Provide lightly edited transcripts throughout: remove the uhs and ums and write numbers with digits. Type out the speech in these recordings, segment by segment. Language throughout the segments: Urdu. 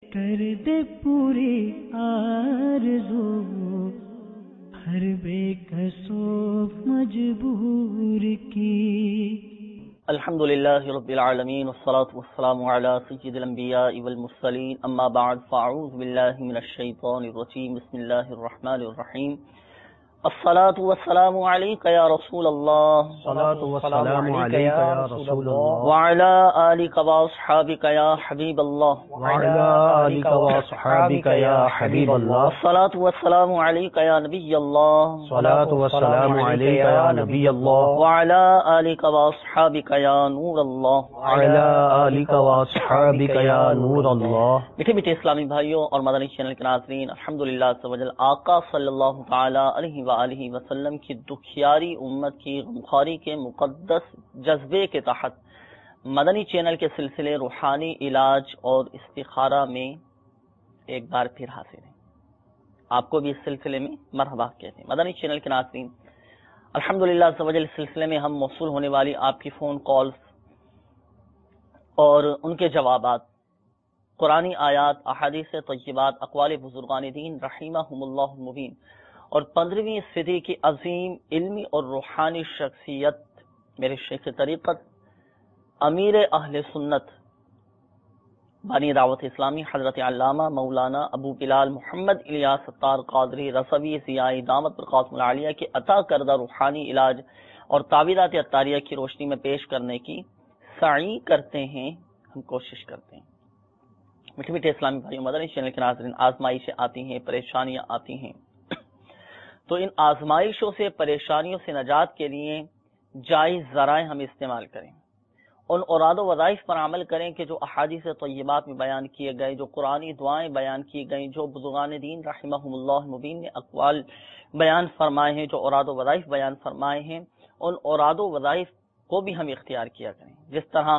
کر دے پوری آرزو ہر بے کسو مجبور کی. الحمد للہ رب العالمین والصلاة والسلام علی سید الانبیاء والمرسلین اما بعد فاعوذ باللہ من الشیطان الرجیم بسم اللہ الرحمن الرحیم. الصلاة والسلام علیک یا رسول اللہ وعلی آلک واصحابک یا حبیب اللہ الصلاة والسلام علیک یا نبی اللہ وعلی آلک واصحابک یا نور اللہ. میٹھے میٹھے اسلامی بھائیوں اور مدنی چینل کے ناظرین، الحمدللہ آقا صلی اللہ تعالی علیہ وآلہ وسلم کی دکھیاری امت کی غمخواری کے مقدس جذبے کے تحت مدنی چینل کے سلسلے روحانی علاج اور استخارہ میں ایک بار پھر حاضر ہیں. آپ کو بھی اس سلسلے میں مرحبا کہتے ہیں. مدنی چینل کے ناظرین، الحمدللہ اس سلسلے میں ہم موصول ہونے والی آپ کی فون کالز اور ان کے جوابات، قرآنی آیات، احادیث طیبات، اقوال بزرگان دین رحمہم اللہ المبین اور 15ویں صدی کی عظیم علمی اور روحانی شخصیت میرے شیخ طریقت امیر اہل سنت بانی دعوت اسلامی حضرت علامہ مولانا ابو بلال محمد الیاس ستار قادری رضوی ضیائی دامت برکاتہم العالیہ کے عطا کردہ روحانی علاج اور تعویذات عطاریہ کی روشنی میں پیش کرنے کی سعی کرتے ہیں، ہم کوشش کرتے ہیں. میٹھے میٹھے اسلامی بھائیوں، مدنی چینل کے ناظرین، آزمائشیں آتی ہیں، پریشانیاں آتی ہیں، تو ان آزمائشوں سے، پریشانیوں سے نجات کے لیے جائز ذرائع ہم استعمال کریں، ان اوراد و وظائف پر عمل کریں کہ جو احادیث طیبات میں بیان کیے گئے، جو قرآنی دعائیں بیان کی گئیں، جو بزرگان دین رحمہم اللہ مبین نے اقوال بیان فرمائے ہیں، جو اوراد و وظائف بیان فرمائے ہیں، ان اوراد و وظائف کو بھی ہم اختیار کیا کریں. جس طرح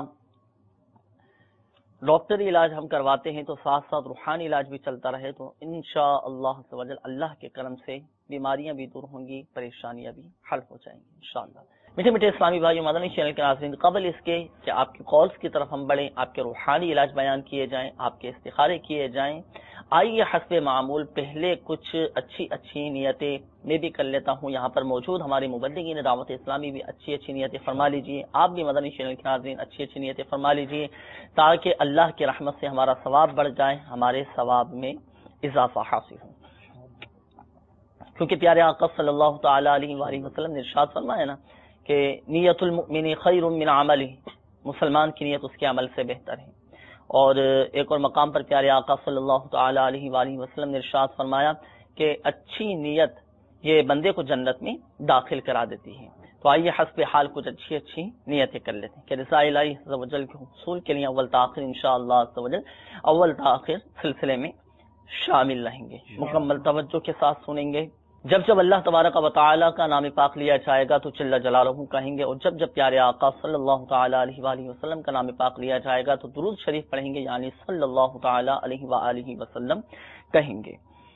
ڈاکٹری علاج ہم کرواتے ہیں تو ساتھ ساتھ روحانی علاج بھی چلتا رہے تو انشاءاللہ اللہ کے کرم سے بیماریاں بھی دور ہوں گی، پریشانیاں بھی حل ہو جائیں گی انشاءاللہ. میٹھے میٹھے اسلامی بھائیوں، مدنی چینل کے ناظرین، قبل اس کے کہ آپ کی کالز کی طرف ہم بڑھیں، آپ کے روحانی علاج بیان کیے جائیں، آپ کے استخارے کیے جائیں، آئیے حسب معمول پہلے کچھ اچھی نیتیں میں بھی کر لیتا ہوں. یہاں پر موجود ہمارے مبلغین دعوت اسلامی بھی اچھی نیتیں فرما لیجئے. آپ بھی مدنی چینل کے ناظرین اچھی نیتیں فرما لیجئے تاکہ اللہ کی رحمت سے ہمارا ثواب بڑھ جائے، ہمارے ثواب میں اضافہ حاصل ہو. کیونکہ پیارے آقا صلی اللہ تعالی علیہ وآلہ وسلم نے ارشاد فرمایا نا کہ نیت المؤمن خیر من عملہ، مسلمان کی نیت اس کے عمل سے بہتر ہے. اور ایک اور مقام پر پیارے آقا صلی اللہ تعالی علیہ وآلہ وسلم نے ارشاد فرمایا کہ اچھی نیت یہ بندے کو جنت میں داخل کرا دیتی ہے. تو آئیے حسب حال کچھ اچھی نیتیں کر لیتے ہیں کہ رضا الہی عز و جل کے حصول کے لیے اول تاخیر انشاءاللہ عز و جل اول تاخیر سلسلے میں شامل رہیں گے. مکمل توجہ کے ساتھ سنیں گے. جب اللہ تبارک و تعالی کا نام پاک لیا جائے گا تو جل جلالہ کہیں گے، اور جب پیارے آقا صلی اللہ تعالی علیہ وآلہ وسلم کا نام پاک لیا جائے گا تو درود شریف پڑھیں گے، یعنی صلی اللہ تعالی علیہ وآلہ وسلم کہیں گے.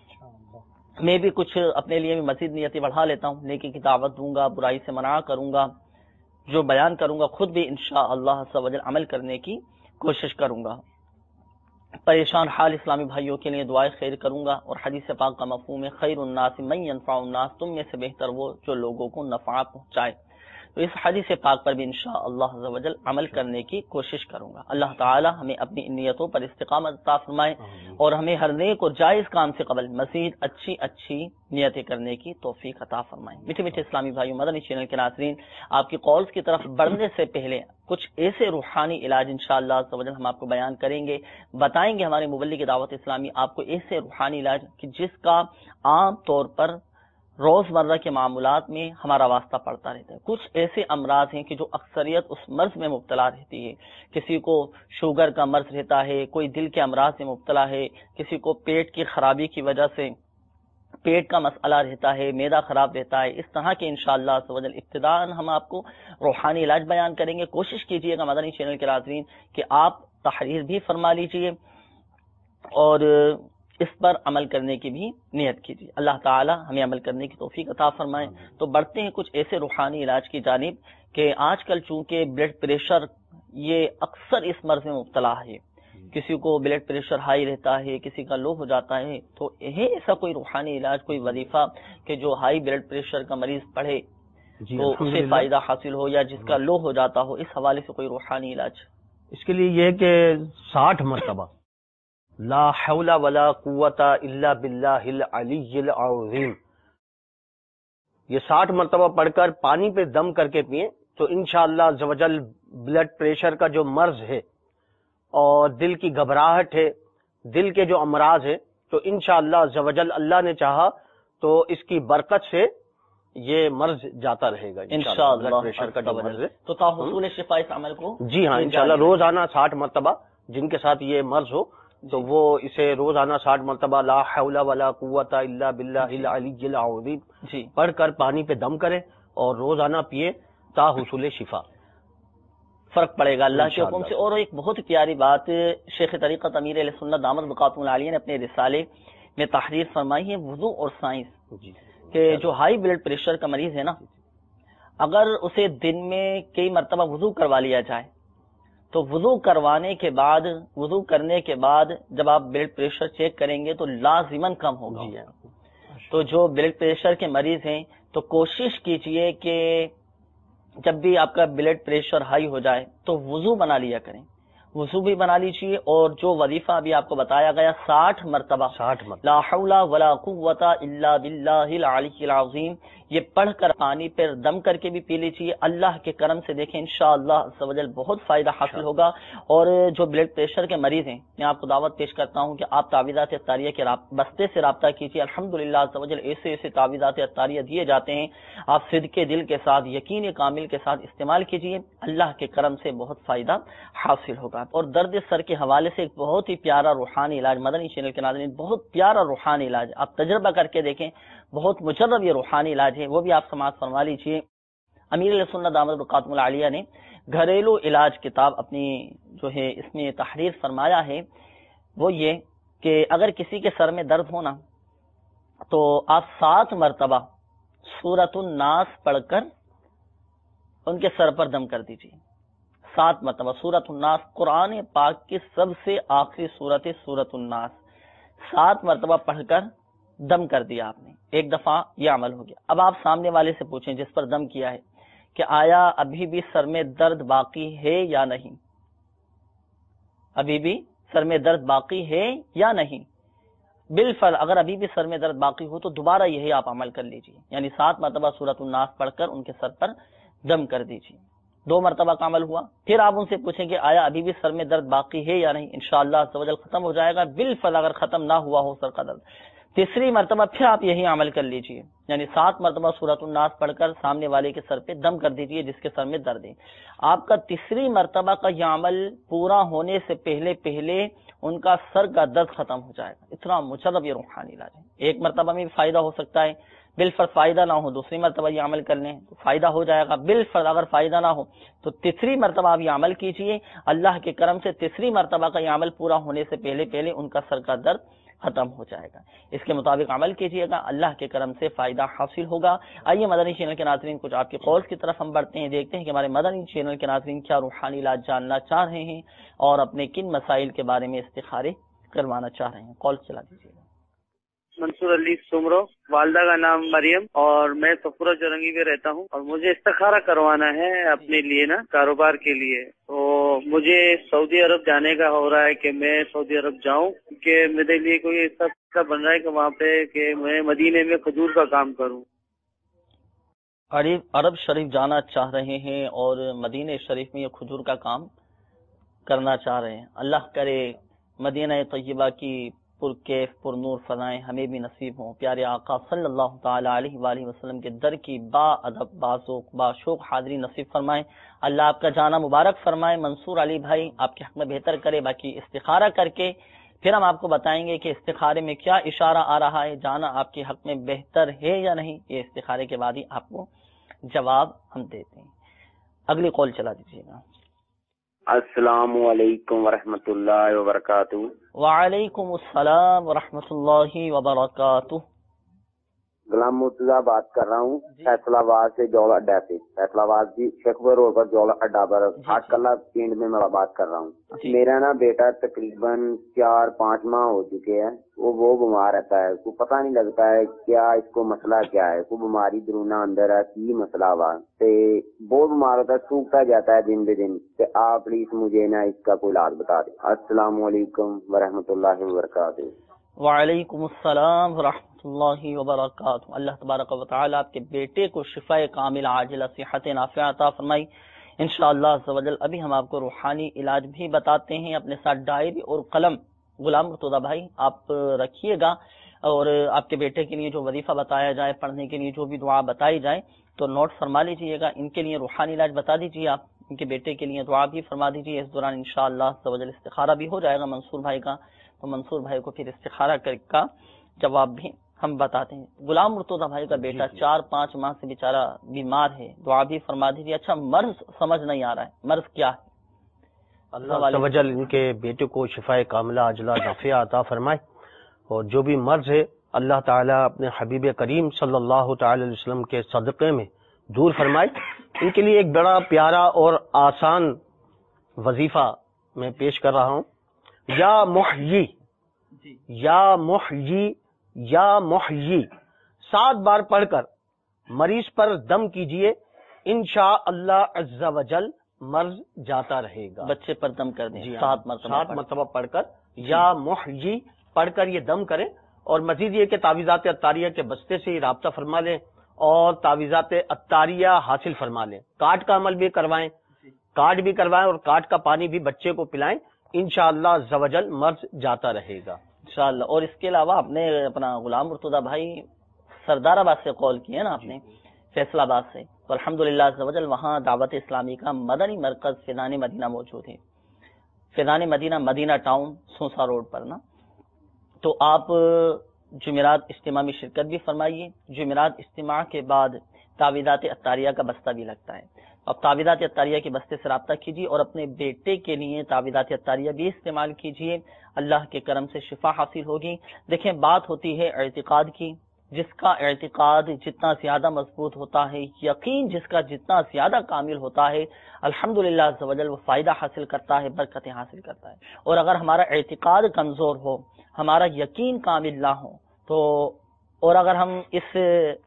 میں بھی کچھ اپنے لیے بھی مزید نیتیں بڑھا لیتا ہوں، نیکی کی دعوت دوں گا، برائی سے منع کروں گا، جو بیان کروں گا خود بھی انشاءاللہ عز و جل عمل کرنے کی کوشش کروں گا. پریشان حال اسلامی بھائیوں کے لیے دعائیں خیر کروں گا، اور حدیث پاک کا مفہوم ہے خیر الناس من ينفع الناس، تم میں سے بہتر وہ جو لوگوں کو نفع پہنچائے. تو اس حدیث پاک پر بھی انشاءاللہ عز و جل عمل کرنے کی کوشش کروں گا. اللہ تعالی ہمیں اپنی نیتوں پر استقامت عطا فرمائے اور ہمیں ہر نیک اور جائز کام سے قبل مزید اچھی نیتیں کرنے کی توفیق عطا فرمائے. میٹھے میٹھے اسلامی بھائیوں، مدنی چینل کے ناظرین، آپ کی کالز کی طرف بڑھنے سے پہلے کچھ ایسے روحانی علاج انشاءاللہ عز و جل ہم آپ کو بیان کریں گے، بتائیں گے ہمارے مبلغ دعوت اسلامی آپ کو ایسے روحانی علاج کہ جس کا عام طور پر روزمرہ کے معاملات میں ہمارا واسطہ پڑتا رہتا ہے. کچھ ایسے امراض ہیں کہ جو اکثریت اس مرض میں مبتلا رہتی ہے. کسی کو شوگر کا مرض رہتا ہے، کوئی دل کے امراض میں مبتلا ہے، کسی کو پیٹ کی خرابی کی وجہ سے پیٹ کا مسئلہ رہتا ہے، معدہ خراب رہتا ہے. اس طرح کے انشاءاللہ عز و جل ابتداءً ہم آپ کو روحانی علاج بیان کریں گے. کوشش کیجئے گا مدنی چینل کے ناظرین کہ آپ تحریر بھی فرما لیجئے اور اس پر عمل کرنے کی بھی نیت کیجیے. اللہ تعالی ہمیں عمل کرنے کی توفیق عطا فرمائے. تو بڑھتے ہیں کچھ ایسے روحانی علاج کی جانب کہ آج کل چونکہ بلڈ پریشر یہ اکثر اس مرض میں مبتلا ہے کسی کو بلڈ پریشر ہائی رہتا ہے، کسی کا لو ہو جاتا ہے، تو ہے ایسا کوئی روحانی علاج، کوئی وظیفہ کہ جو ہائی بلڈ پریشر کا مریض پڑھے تو اسے فائدہ حاصل ہو، یا جس کا لو ہو جاتا ہو، اس حوالے سے کوئی روحانی علاج؟ اس کے لیے یہ کہ 60 مرتبہ لا حول ولا قوت الا باللہ العلی العظیم، یہ 60 مرتبہ پڑھ کر پانی پہ دم کر کے پئیں تو انشاءاللہ عز و جل بلڈ پریشر کا جو مرض ہے اور دل کی گھبراہٹ ہے، دل کے جو امراض ہیں، تو انشاءاللہ عز و جل اللہ نے چاہا تو اس کی برکت سے یہ مرض جاتا رہے گا انشاءاللہ۔ بلڈ پریشر کا جو مرض ہے تو تا حصول شفا اس عمل کو جی ہاں انشاءاللہ روزانہ 60 مرتبہ جن کے ساتھ یہ مرض ہو تو وہ اسے روزانہ 60 مرتبہ لا حول ولا قوت الا باللہ العلی العظیم پڑھ کر پانی پہ دم کرے اور روزانہ پیے تا حصول شفا، فرق پڑے گا اللہ کے حکم سے۔ اور ایک بہت پیاری بات شیخ طریقت امیر اہل سنت دامت بقاتم العالیہ نے اپنے رسالے میں تحریر فرمائی ہے، وضو اور سائنس، کہ جو ہائی بلڈ پریشر کا مریض ہے نا، اگر اسے دن میں کئی مرتبہ وضو کروا لیا جائے تو وضو کروانے کے بعد، وضو کرنے کے بعد جب آپ بلڈ پریشر چیک کریں گے تو لازماً کم ہوگا۔ تو جو بلڈ پریشر کے مریض ہیں تو کوشش کیجئے کہ جب بھی آپ کا بلڈ پریشر ہائی ہو جائے تو وضو بنا لیا کریں، وضو بھی بنا لیجیے، اور جو وظیفہ ابھی آپ کو بتایا گیا 60 مرتبہ لا حول ولا قوت الا باللہ العلی العظیم، یہ پڑھ کر پانی پر دم کر کے بھی پی لیجیے۔ اللہ کے کرم سے دیکھیں انشاءاللہ عز و جل بہت فائدہ حاصل ہوگا۔ اور جو بلڈ پریشر کے مریض ہیں، میں آپ کو دعوت پیش کرتا ہوں کہ آپ تعویذات اطاریہ کے بستے سے رابطہ کیجیے۔ الحمدللہ عز و جل ایسے تعویذات اطاریہ دیے جاتے ہیں، آپ صدقے دل کے ساتھ، یقین کامل کے ساتھ استعمال کیجیے، اللہ کے کرم سے بہت فائدہ حاصل ہوگا۔ اور درد سر کے حوالے سے ایک بہت ہی پیارا روحانی علاج، مدنی چینل کے ناظرین بہت پیارا روحانی علاج، آپ تجربہ کر کے دیکھیں، بہت مجرب یہ روحانی علاج ہے، وہ بھی آپ سماعت فرما لیجیے۔ امیر اہل سنت دامت بقاتم العالیہ نے گھریلو علاج کتاب اپنی جو ہے اس میں تحریر فرمایا ہے، وہ یہ کہ اگر کسی کے سر میں درد ہونا تو آپ 7 مرتبہ سورۃ الناس پڑھ کر ان کے سر پر دم کر دیجیے۔ 7 مرتبہ سورۃ الناس، قرآن پاک کی سب سے آخری سورت سورۃ الناس، 7 مرتبہ پڑھ کر دم کر دیا آپ نے، ایک دفعہ یہ عمل ہو گیا۔ اب آپ سامنے والے سے پوچھیں جس پر دم کیا ہے کہ آیا ابھی بھی سر میں درد باقی ہے یا نہیں، ابھی بھی سر میں درد باقی ہے یا نہیں۔ بالفعل اگر ابھی بھی سر میں درد باقی ہو تو دوبارہ یہی آپ عمل کر لیجیے، یعنی 7 مرتبہ سورۃ الناس پڑھ کر ان کے سر پر دم کر دیجیے۔ 2 مرتبہ کا عمل ہوا، پھر آپ ان سے پوچھیں کہ آیا ابھی بھی سر میں درد باقی ہے یا نہیں، انشاءاللہ عز و جل ختم ہو جائے گا۔ بالفعل اگر ختم نہ ہوا ہو سر کا درد، تیسری مرتبہ پھر آپ یہی عمل کر لیجئے، یعنی 7 مرتبہ سورۃ الناس پڑھ کر سامنے والے کے سر پہ دم کر دیجئے جس کے سر میں درد ہے۔ آپ کا تیسری مرتبہ کا یہ عمل پورا ہونے سے پہلے ان کا سر کا درد ختم ہو جائے گا۔ اتنا مجرب یہ روحانی علاج ہے، ایک مرتبہ میں بھی فائدہ ہو سکتا ہے، بالفرض فائدہ نہ ہو دوسری مرتبہ یہ عمل کر لیں تو فائدہ ہو جائے گا، بالفرض اگر فائدہ نہ ہو تو تیسری مرتبہ آپ یہ عمل کیجئے، اللہ کے کرم سے تیسری مرتبہ کا یہ عمل پورا ہونے سے پہلے ان کا سر کا درد ختم ہو جائے گا۔ اس کے مطابق عمل کیجئے گا، اللہ کے کرم سے فائدہ حاصل ہوگا۔ آئیے مدنی چینل کے ناظرین کچھ آپ کے قولز کی طرف ہم بڑھتے ہیں، دیکھتے ہیں کہ ہمارے مدنی چینل کے ناظرین کیا روحانی علاج جاننا چاہ رہے ہیں اور اپنے کن مسائل کے بارے میں استخارے کروانا چاہ رہے ہیں۔ کال چلا دیجیے گا۔ منصور علی سمرو، والدہ کا نام مریم، اور میں صفورہ چورنگی میں رہتا ہوں، اور مجھے استخارہ کروانا ہے اپنے لیے نا، کاروبار کے لیے۔ تو مجھے سعودی عرب جانے کا ہو رہا ہے کہ میں سعودی عرب جاؤں، کہ میرے لیے کوئی ایسا بن رہا ہے کہ وہاں پہ کہ میں مدینے میں کھجور کا کام کروں۔ عرب شریف جانا چاہ رہے ہیں اور مدینہ شریف میں یہ کھجور کا کام کرنا چاہ رہے ہیں، اللہ کرے مدینہ طیبہ کی پرکیف پر نور فضائیں ہمیں بھی نصیب ہوں، پیارے آقا صلی اللہ تعالی علیہ وآلہ وسلم کے در کی با ادب باذوق باشوق حاضری نصیب فرمائیں، اللہ آپ کا جانا مبارک فرمائے۔ منصور علی بھائی آپ کے حق میں بہتر کرے، باقی استخارہ کر کے پھر ہم آپ کو بتائیں گے کہ استخارے میں کیا اشارہ آ رہا ہے، جانا آپ کے حق میں بہتر ہے یا نہیں، یہ استخارے کے بعد ہی آپ کو جواب ہم دیتے ہیں۔ اگلی کال چلا دیجیے گا۔ السلام علیکم ورحمۃ اللہ وبرکاتہ۔ وعلیکم السلام ورحمۃ اللہ وبرکاتہ۔ غلام مرتضی بات کر رہا ہوں فیصلہ آباد سے، جول اڈا سے، فیصلہ آباد کی شیخپور روڈ پر جول اڈا پر 8 کلا پنڈ میں بات کر رہا ہوں. میرا نا بیٹا تقریباً 4-5 ماہ ہو چکے ہیں، وہ بیمار رہتا ہے، کو پتہ نہیں لگتا ہے کیا اس کو مسئلہ کیا ہے، کو بیماری درونا اندر ہے کی مسئلہ ہوا تے بہت بیمار ہوتا ہے، سوکھتا جاتا ہے دن بہ دن. تے آپ پلیز مجھے نا اس کا کوئی علاج بتا دیں. السلام علیکم ورحمۃ اللہ وبرکاتہ. وعلیکم السلام ورحمۃ اللہ وبرکاتہ. اللہ تبارک و تعالی آپ کے بیٹے کو شفاء کامل عاجلہ صحت نافعہ عطا فرمائی انشاءاللہ عز و جل. ابھی ہم آپ کو روحانی علاج بھی بتاتے ہیں. اپنے ساتھ ڈائری اور قلم غلام مرتضی بھائی آپ رکھیے گا، اور آپ کے بیٹے کے لیے جو وظیفہ بتایا جائے، پڑھنے کے لیے جو بھی دعا بتائی جائے تو نوٹ فرما لیجئے گا. ان کے لیے روحانی علاج بتا دیجیے، آپ ان کے بیٹے کے لیے دعا بھی فرما دیجیے. اس دوران انشاءاللہ عز و جل استخارہ بھی ہو جائے گا منصور بھائی کا، تو منصور بھائی کو پھر استخارہ کا جواب بھی ہم بتاتے ہیں. غلام مرتضی بھائی کا بیٹا 4-5 ماہ سے بیچارہ بیمار ہے، دعا بھی فرما دیجیے. اچھا مرض سمجھ نہیں آ رہا ہے، مرض کیا ہے؟ اللہ عز و جل ان کے بیٹے کو شفاء کاملہ عاجلہ نافعہ عطا فرمائے، اور جو بھی مرض ہے اللہ تعالیٰ اپنے حبیب کریم صلی اللہ تعالی علیہ وسلم کے صدقے میں دور فرمائے. ان کے لیے ایک بڑا پیارا اور آسان وظیفہ میں پیش کر رہا ہوں. یا محیی یا محیی یا محیی 7 بار پڑھ کر مریض پر دم کیجئے، انشاءاللہ عز و جل مرض جاتا رہے گا. بچے پر دم کر دیں 7 مرتبہ پڑھ کر یا محیی پڑھ کر یہ دم کریں. اور مزید یہ کہ تعویذات عطاریہ کے بستے سے رابطہ فرما لیں اور تعویذات عطاریہ حاصل فرما لیں. کاٹ کا عمل بھی کروائیں، کاٹ بھی کروائیں اور کاٹ کا پانی بھی بچے کو پلائیں، انشاءاللہ عز و جل مرض جاتا رہے گا انشاءاللہ. اور اس کے علاوہ آپ نے اپنا غلام مرتضی بھائی سردار آباد سے کال کی ہے نا آپ نے، فیصل آباد سے، تو الحمدللہ عز و جل وہاں دعوت اسلامی کا مدنی مرکز فیضان مدینہ موجود ہے. فیضان مدینہ، مدینہ ٹاؤن، سونسا روڈ پر نا. تو آپ جمعرات اجتماع میں شرکت بھی فرمائیے. جمعرات اجتماع کے بعد تعویذات عطاریہ کا بستہ بھی لگتا ہے. اب تعویذات عطاریہ کے بستے سے رابطہ کیجیے اور اپنے بیٹے کے لیے تعویذات عطاریہ بھی استعمال کیجیے. اللہ کے کرم سے شفا حاصل ہوگی. دیکھیں بات ہوتی ہے اعتقاد کی، جس کا اعتقاد جتنا زیادہ مضبوط ہوتا ہے، یقین جس کا جتنا زیادہ کامل ہوتا ہے، الحمدللہ عز و جل وہ فائدہ حاصل کرتا ہے، برکتیں حاصل کرتا ہے. اور اگر ہمارا اعتقاد کمزور ہو، ہمارا یقین کامل نہ ہو تو، اور اگر ہم اس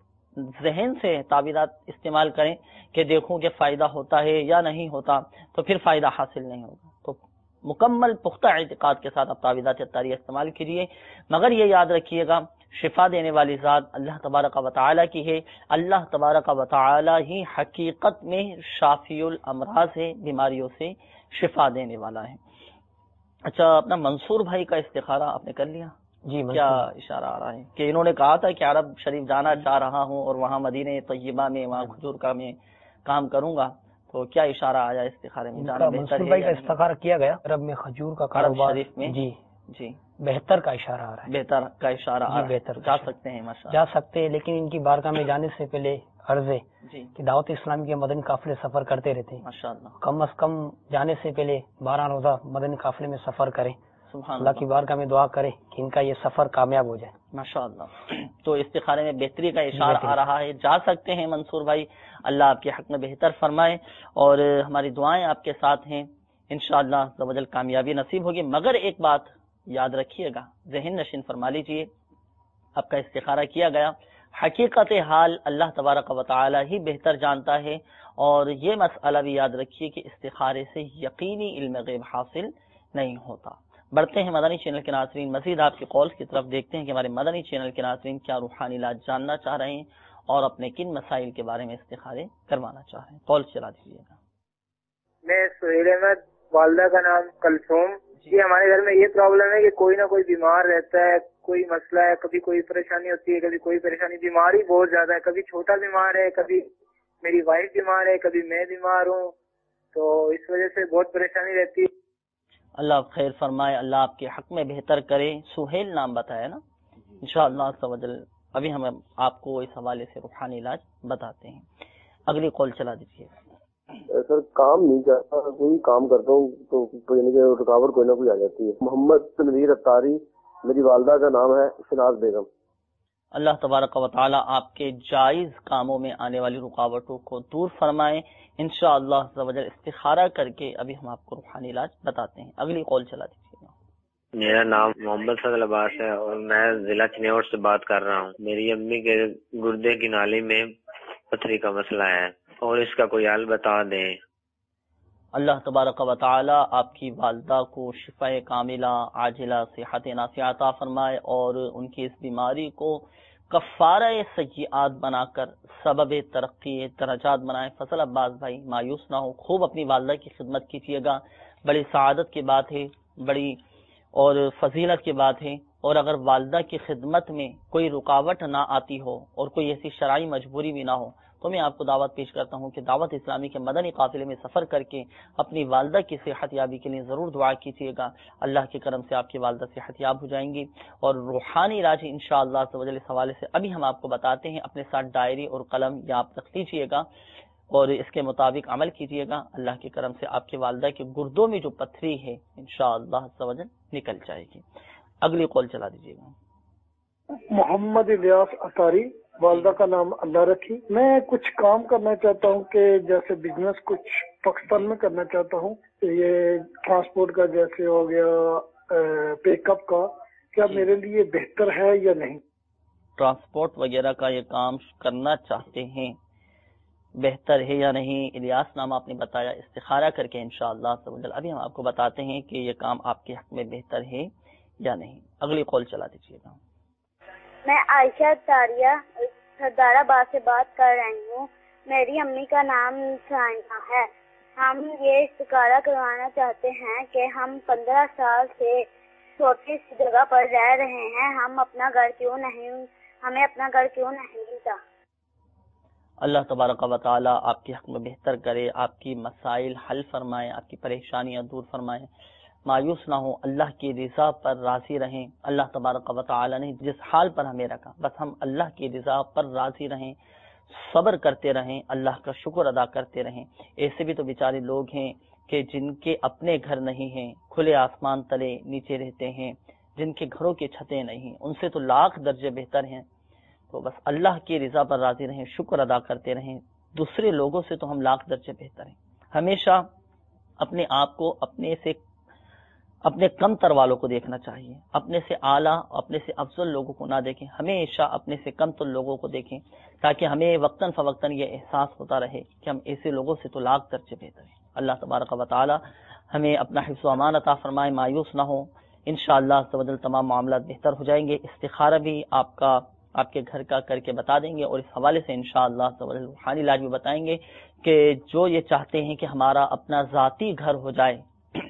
ذہن سے تعویذات استعمال کریں کہ دیکھوں کہ فائدہ ہوتا ہے یا نہیں ہوتا، تو پھر فائدہ حاصل نہیں ہوگا. تو مکمل پختہ اعتقاد کے ساتھ آپ تعویذات عطاریہ استعمال کیجیے. مگر یہ یاد رکھیے گا شفا دینے والی ذات اللہ تبارک و تعالی کی ہے. اللہ تبارک و تعالی ہی حقیقت میں شافی الامراض ہے، بیماریوں سے شفا دینے والا ہے. اچھا اپنا منصور بھائی کا استخارہ آپ نے کر لیا؟ جی. کیا اشارہ آ رہا ہے کہ انہوں نے کہا تھا کہ عرب شریف جانا چاہ رہا ہوں اور وہاں مدینہ طیبہ میں وہاں کھجور کا میں کام کروں گا، تو کیا اشارہ آیا استخارے میں؟ جانا بہتر ہے؟ بھائی کا استخارہ کیا گیا عرب میں کھجور کا کاروبار شریف میں. جی جی بہتر کا اشارہ آ رہا ہے. بہتر کا اشارہ آ رہا ہے. بہتر جا سکتے ہیں ماشاءاللہ. جا سکتے ہیں، لیکن ان کی بارگاہ میں جانے سے پہلے عرض ہے جی کہ دعوت اسلامی کے مدنی قافلے سفر کرتے رہتے ہیں. ماشاءاللہ. کم از کم جانے سے پہلے 12 روزہ مدنی قافلے میں سفر کریں. سبحان اللہ کی بارگاہ میں دعا کریں کہ ان کا یہ سفر کامیاب ہو جائے. ماشاءاللہ. تو استخارے میں بہتری کا اشارہ آ رہا ہے. جا سکتے ہیں منصور بھائی. اللہ آپ کے حق میں بہتر فرمائے اور ہماری دعائیں آپ کے ساتھ ہیں. انشاءاللہ عز و جل کامیابی نصیب ہوگی. مگر ایک بات یاد رکھیے گا، ذہن نشین فرما لیجئے، آپ کا استخارہ کیا گیا، حقیقت حال اللہ تبارک و تعالی ہی بہتر جانتا ہے. اور یہ مسئلہ بھی یاد رکھیے کہ استخارے سے یقینی علم غیب حاصل نہیں ہوتا. بڑھتے ہیں مدنی چینل کے ناظرین، مزید آپ کے کالز کی طرف دیکھتے ہیں کہ ہمارے مدنی چینل کے ناظرین کیا روحانی علاج جاننا چاہ رہے ہیں اور اپنے کن مسائل کے بارے میں استخارے کروانا چاہ رہے ہیں. کال چلا دیجیے گا. میں سہیل احمد، والدہ کا نام کلثوم. جی ہمارے گھر میں یہ پرابلم ہے کہ کوئی نہ کوئی بیمار رہتا ہے، کوئی مسئلہ ہے، کبھی کوئی پریشانی ہوتی ہے، کبھی کوئی پریشانی. بیماری بہت زیادہ ہے، کبھی چھوٹا بیمار ہے، کبھی میری وائف بیمار ہے، کبھی میں بیمار ہوں، تو اس وجہ سے بہت پریشانی رہتی ہے. اللہ خیر فرمائے، اللہ آپ کے حق میں بہتر کرے. سہیل نام بتایا نا، انشاءاللہ عز و جل ابھی ہم آپ کو اس حوالے سے روحانی علاج بتاتے ہیں. اگلی کال چلا دیجیے. سر کام نہیں کرتا، کوئی کام کرتا ہوں تو یعنی کہ رکاوٹ کوئی نہ کوئی آ جاتی ہے. محمد تنویر اتاری، میری والدہ کا نام ہے شناز بیگم. اللہ تبارک و تعالی آپ کے جائز کاموں میں آنے والی رکاوٹوں کو دور فرمائیں انشاءاللہ عز و جل۔ استخارہ کر کے ابھی ہم آپ کو روحانی علاج بتاتے ہیں۔ اگلی کال چلا دیجیے گا۔ میرا نام محمد فضل عباس ہے اور میں ضلع چنیوٹ سے بات کر رہا ہوں۔ میری امی کے گردے کی نالی میں پتھری کا مسئلہ ہے اور اس کا کوئی حل بتا دیں۔ اللہ تبارک و تعالی آپ کی والدہ کو شفاء کاملہ عاجلہ صحت نافعہ عطا فرمائے اور ان کی اس بیماری کو کفارہ سیئات بنا کر سبب ترقی درجات بنائے۔ فضل عباس بھائی مایوس نہ ہو، خوب اپنی والدہ کی خدمت کیجیے گا، بڑی سعادت کی بات ہے، بڑی اور فضیلت کی بات ہے۔ اور اگر والدہ کی خدمت میں کوئی رکاوٹ نہ آتی ہو اور کوئی ایسی شرعی مجبوری بھی نہ ہو تو میں آپ کو دعوت پیش کرتا ہوں کہ دعوت اسلامی کے مدنی قافلے میں سفر کر کے اپنی والدہ کی صحت یابی کے لیے ضرور دعا کیجیے گا۔ اللہ کے کرم سے آپ کی والدہ صحت یاب ہو جائیں گی اور روحانی علاج انشاءاللہ عز و جل اس حوالے سے ابھی ہم آپ کو بتاتے ہیں۔ اپنے ساتھ ڈائری اور قلم یا آپ رکھ لیجیے گا اور اس کے مطابق عمل کیجیے گا۔ اللہ کے کرم سے آپ کی والدہ کے گردوں میں جو پتھری ہے انشاءاللہ عز و جل نکل جائے گی۔ اگلی کال چلا دیجیے گا۔ محمد الیاس اطاری، والدہ کا نام اللہ رکھی۔ میں کچھ کام کرنا چاہتا ہوں کہ جیسے بزنس کچھ پاکستان میں کرنا چاہتا ہوں، یہ ٹرانسپورٹ کا جیسے ہو گیا پیک اپ کا، کیا میرے لیے بہتر ہے یا نہیں؟ ٹرانسپورٹ وغیرہ کا یہ کام کرنا چاہتے ہیں، بہتر ہے یا نہیں؟ الیاس نام آپ نے بتایا، استخارہ کر کے انشاءاللہ عز و جل ابھی ہم آپ کو بتاتے ہیں کہ یہ کام آپ کے حق میں بہتر ہے یا نہیں۔ اگلی کال چلا دیجیے گا۔ میں عائشہ تاریہ سردار آباد سے بات کر رہی ہوں۔ میری امی کا نام سائنہ ہے۔ ہم یہ استخارہ کروانا چاہتے ہیں کہ ہم 15 سال سے چھوٹی سی جگہ پر رہ رہے ہیں، ہمیں اپنا گھر کیوں نہیں ملتا؟ اللہ تبارک و تعالی آپ کے حق میں بہتر کرے، آپ کی مسائل حل فرمائے، آپ کی پریشانیاں دور فرمائے۔ مایوس نہ ہو، اللہ کی رضا پر راضی رہیں۔ اللہ تبارک و تعالی نے جس حال پر ہمیں رکھا بس ہم اللہ کی رضا پر راضی رہیں، صبر کرتے رہیں، اللہ کا شکر ادا کرتے رہیں۔ ایسے بھی تو بیچارے لوگ ہیں کہ جن کے اپنے گھر نہیں ہیں، کھلے آسمان تلے نیچے رہتے ہیں، جن کے گھروں کی چھتیں نہیں، ان سے تو لاکھ درجے بہتر ہیں۔ تو بس اللہ کی رضا پر راضی رہیں، شکر ادا کرتے رہیں۔ دوسرے لوگوں سے تو ہم لاکھ درجے بہتر ہیں۔ ہمیشہ اپنے آپ کو اپنے کم تر والوں کو دیکھنا چاہیے، اپنے سے اعلیٰ اپنے سے افضل لوگوں کو نہ دیکھیں، ہمیشہ اپنے سے کم تر لوگوں کو دیکھیں تاکہ ہمیں وقتاً فوقتاً یہ احساس ہوتا رہے کہ ہم ایسے لوگوں سے تو لاکھ درجے بہتر ہیں۔ اللہ تبارک و تعالی ہمیں اپنا حفظ و امان عطا فرمائے، مایوس نہ ہو، انشاءاللہ عز و جل تمام معاملات بہتر ہو جائیں گے۔ استخارہ بھی آپ کے گھر کا کر کے بتا دیں گے اور اس حوالے سے انشاءاللہ عز و جل روحانی علاج بھی بتائیں گے کہ جو یہ چاہتے ہیں کہ ہمارا اپنا ذاتی گھر ہو جائے،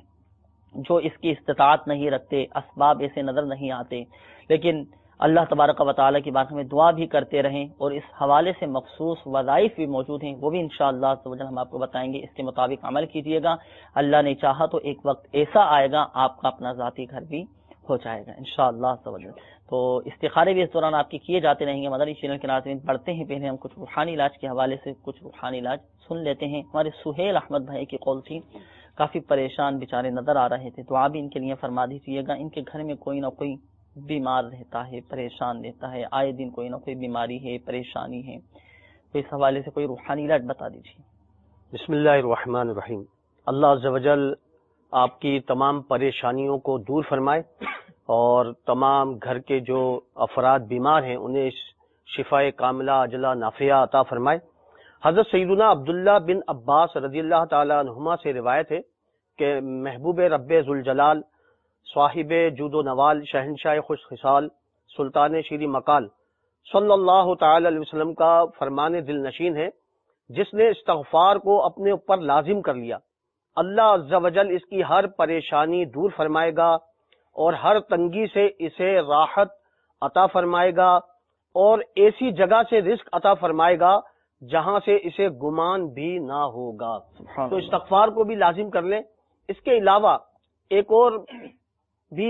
جو اس کی استطاعت نہیں رکھتے، اسباب ایسے نظر نہیں آتے، لیکن اللہ تبارک و تعالی کی بات ہمیں دعا بھی کرتے رہیں اور اس حوالے سے مخصوص وظائف بھی موجود ہیں، وہ بھی انشاءاللہ عز و جل ہم آپ کو بتائیں گے۔ اس کے مطابق عمل کیجیے گا، اللہ نے چاہا تو ایک وقت ایسا آئے گا آپ کا اپنا ذاتی گھر بھی ہو جائے گا انشاءاللہ عز و جل۔ تو استخارے بھی اس دوران آپ کے کیے جاتے رہیں گے۔ مدنی چینل کے ناظرین پڑھتے ہیں، پہلے ہم کچھ روحانی علاج کے حوالے سے کچھ روحانی علاج سن لیتے ہیں۔ ہمارے سہیل احمد بھائی کی قول تھی، کافی پریشان بیچارے نظر آ رہے تھے، دعا بھی ان کے لیے فرما دیجیے گا۔ ان کے گھر میں کوئی نہ کوئی بیمار رہتا ہے، پریشان رہتا ہے، آئے دن کوئی نہ کوئی بیماری ہے، پریشانی ہے، تو اس حوالے سے کوئی روحانی علاج بتا دیجیے۔ بسم اللہ الرحمن الرحیم۔ اللہ عز و جل آپ کی تمام پریشانیوں کو دور فرمائے اور تمام گھر کے جو افراد بیمار ہیں انہیں شفاء کاملہ عاجلہ نافعہ عطا فرمائے۔ حضرت سیدنا عبداللہ بن عباس رضی اللہ تعالیٰ عنہما سے روایت ہے کہ محبوب رب ذوالجلال، صاحب جود و نوال، شہنشاہ خوش خصال، سلطان شیریں مقال صلی اللہ تعالی علیہ وسلم کا فرمان دل نشین ہے، جس نے استغفار کو اپنے اوپر لازم کر لیا، اللہ عز و جل اس کی ہر پریشانی دور فرمائے گا اور ہر تنگی سے اسے راحت عطا فرمائے گا اور ایسی جگہ سے رزق عطا فرمائے گا جہاں سے اسے گمان بھی نہ ہوگا۔ تو استغفار کو بھی لازم کر لیں۔ اس کے علاوہ ایک اور بھی